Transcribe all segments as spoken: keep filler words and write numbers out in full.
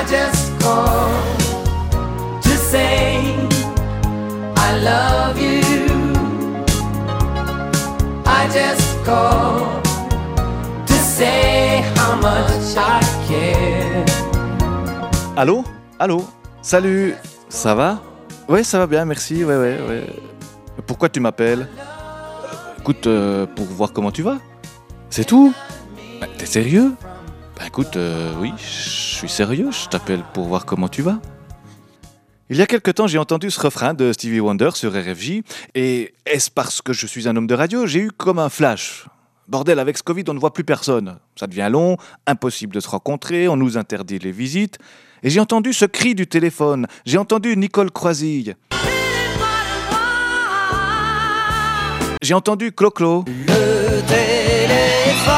just called to say I love you. I just called to say how much I care. Allô? Allô? Salut? Ça va? Ouais, ça va bien, merci, ouais, ouais, ouais. Pourquoi tu m'appelles? euh, Écoute, euh, pour voir comment tu vas. C'est tout? Bah, t'es sérieux? Bah écoute, euh, oui, je suis sérieux, je t'appelle pour voir comment tu vas. Il y a quelque temps, j'ai entendu ce refrain de Stevie Wonder sur R F J, et est-ce parce que je suis un homme de radio? J'ai eu comme un flash. Bordel, avec ce Covid, on ne voit plus personne. Ça devient long, impossible de se rencontrer, on nous interdit les visites. Et j'ai entendu ce cri du téléphone, j'ai entendu Nicole Croisille. J'ai entendu Clo-Clo. Le téléphone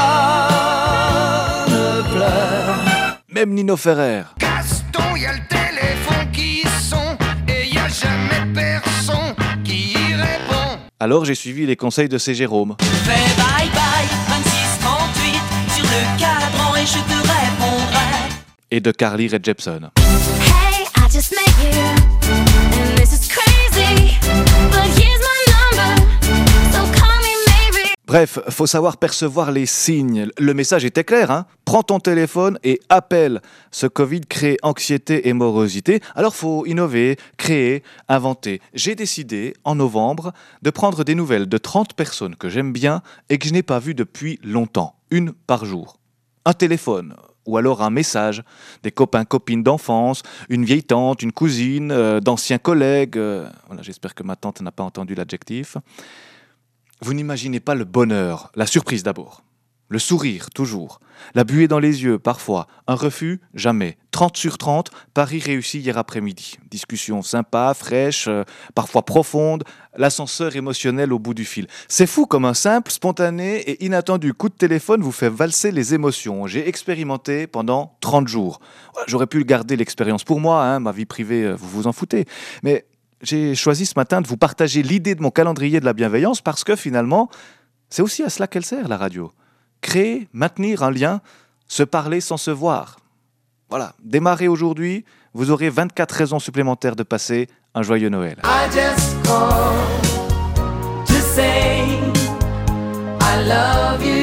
pleure. Même Nino Ferrer. Gaston, y a le téléphone qui sonne et y a jamais personne qui y répond. Alors j'ai suivi les conseils de C. Jérôme. Fais bye bye, vingt-six trente-huit, sur le cadran et je te répondrai. Et de Carly Rae Jepsen. Hey, I just met you, and this is crazy, but here's my number, so call me maybe. Bref, faut savoir percevoir les signes. Le message était clair, hein. Prends ton téléphone et appelle. Ce Covid crée anxiété et morosité, alors faut innover, créer, inventer. J'ai décidé, en novembre, de prendre des nouvelles de trente personnes que j'aime bien et que je n'ai pas vues depuis longtemps, une par jour. Un téléphone, ou alors un message, des copains, copines d'enfance, une vieille tante, une cousine, euh, d'anciens collègues. euh, voilà, j'espère que ma tante n'a pas entendu l'adjectif. Vous n'imaginez pas le bonheur, la surprise d'abord. Le sourire, toujours. La buée dans les yeux, parfois. Un refus, jamais. trente sur trente, Paris réussi hier après-midi. Discussion sympa, fraîche, euh, parfois profonde. L'ascenseur émotionnel au bout du fil. C'est fou comme un simple, spontané et inattendu coup de téléphone vous fait valser les émotions. J'ai expérimenté pendant trente jours. J'aurais pu garder l'expérience pour moi, hein, ma vie privée, euh, vous vous en foutez. Mais j'ai choisi ce matin de vous partager l'idée de mon calendrier de la bienveillance parce que finalement, c'est aussi à cela qu'elle sert, la radio. Créer, maintenir un lien, se parler sans se voir. Voilà, démarrez aujourd'hui, vous aurez vingt-quatre raisons supplémentaires de passer un joyeux Noël. I just called to say I love you.